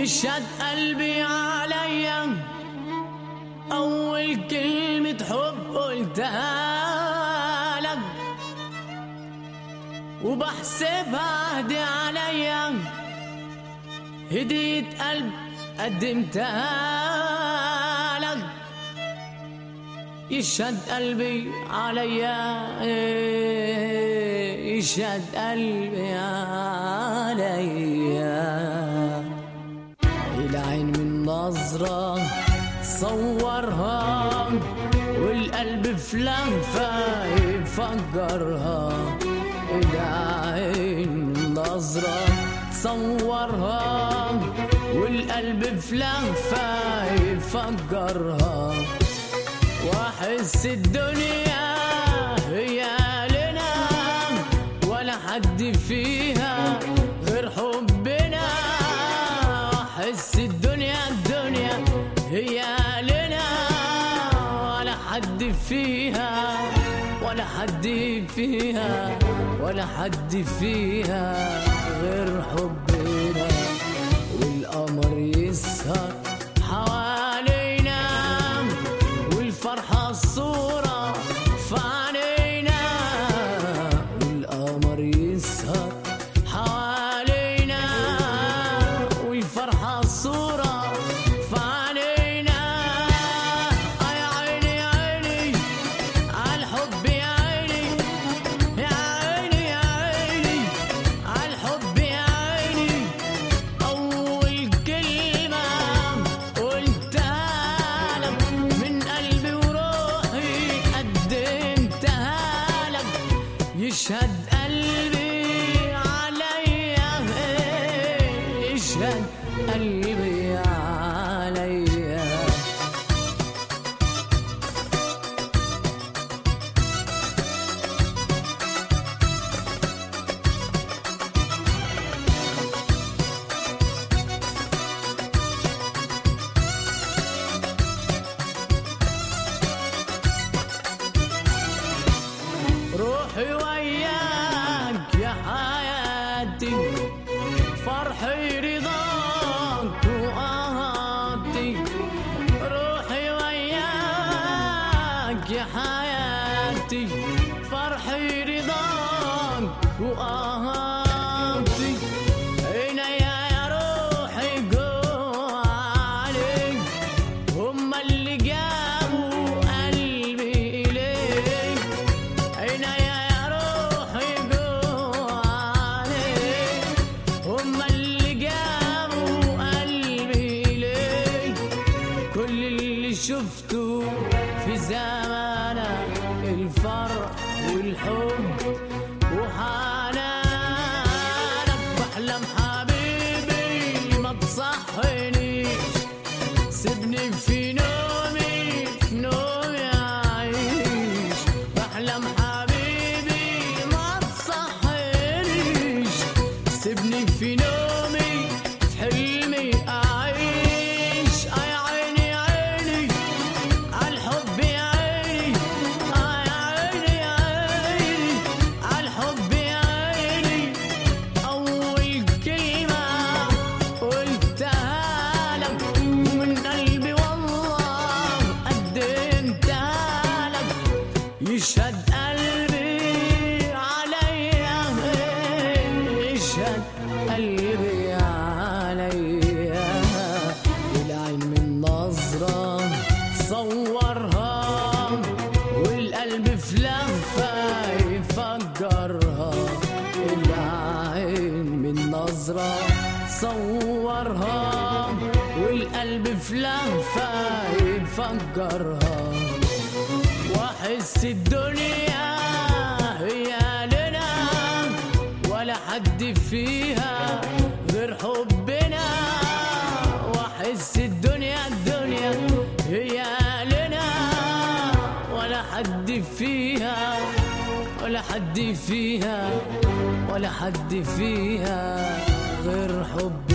يشهد قلبي عليا أول كلمة حب قلتها لك، وبحسبها هدي عليا، هدية قلب قدمتها لك. يشهد قلبي عليا، يشهد قلبي عليا، العين من نظرة تصورها، والقلب في لهفة يفجرها. العين من نظرة تصورها، والقلب في لهفة يفجرها. واحس الدنيا هي لنا، ولا حد فيها غير حبنا. واحس الدنيا هي لنا، ولا حد فيها، ولا حد فيها، ولا حد فيها غير حبنا. والقمر يسهر حوالينا، والفرحة الصورة في عينينا. والقمر يسهر حوالينا، والفرحة الصورة في عينينا. يا عيني يا عيني عالحب، يا عيني يا عيني يا عيني عالحب، يا عيني. أول كلمة قلتها لك من قلبي وروحي قدمتها لك. يشهد قلبي عليا، يشهد قلبي عليا. روحي وياك يا حياتي، فرحي رضاك وقهاتي. روحي وياك يا حياتي، فرحي رضاك وقهاتي. عينيا يا روحي جوا عليك، هما اللي جابوا قلبي إليك. عينيا يا روحي جوا عليك، هما اللي جابوا قلبي إليك. كل اللي شفته في زمانك الفرح والحب وحنانك. بحلم حبيبي ما تصحنيش، سيبني في نومي، في نومي أعيش. بحلم حبيبي ما تصحنيش، سيبني في نومي، في حلمي أعيش. يا عيني يا عيني عالحب، يا عيني يا عيني يا عيني عالحب، يا عيني. أول كلمة قلتها لك من قلبي والله قدمتها لك. يشهد قلبي عليا، يشهد قلبي عليا. العين من نظرة تصورها، والقلب في لهفة يفجرها. العين من نظرة تصورها، والقلب في لهفة يفجرها. واحس الدنيا هي لنا، ولا حد فيها غير حبنا. واحس الدنيا هي لنا، ولا حد فيها، ولا حد فيها، ولا حد فيها غير حبنا.